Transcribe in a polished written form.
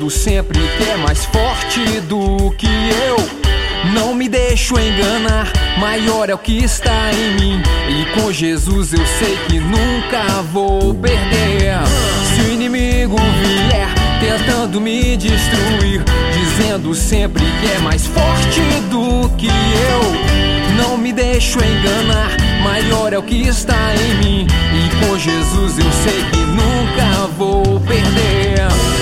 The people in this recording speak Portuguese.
dizendo sempre que é mais forte do que eu. Não me deixo enganar, maior é o que está em mim, e com Jesus eu sei que nunca vou perder. Se o inimigo vier tentando me destruir, dizendo sempre que é mais forte do que eu, não me deixo enganar, maior é o que está em mim, e com Jesus eu sei que nunca vou perder.